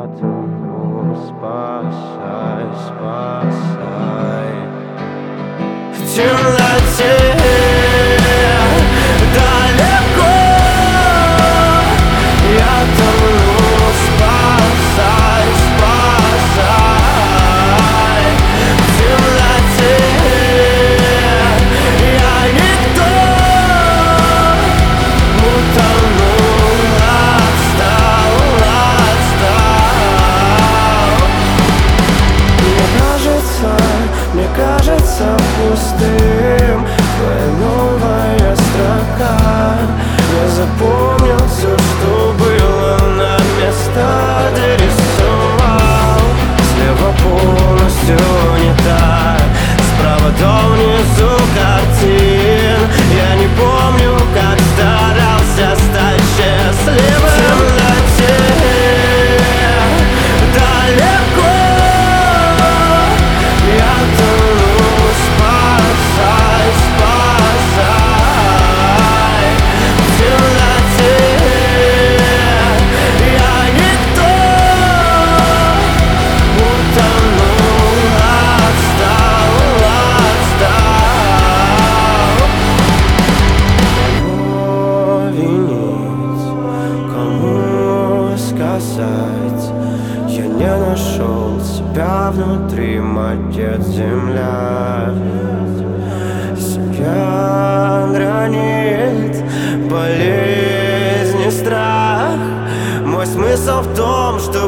Я тону, спасай, спасай. В темноте далеко я тону, спасай, спасай. В темноте я никто, утонул, отстал. Мне кажется пустым твоя новая строка. Я запомнил все, что было, на места дорисовал. Слева полностью не так, справа до внизу картин. Я не помню, как старался стать счастливым. В темноте далеко я тону, спасай, спасай. В темноте я никто, утонул, отстал. Кого винить, кому сказать? Я не нашел себя внутри, мать-земля. Семья гранит, болезнь и страх. Мой смысл в том, что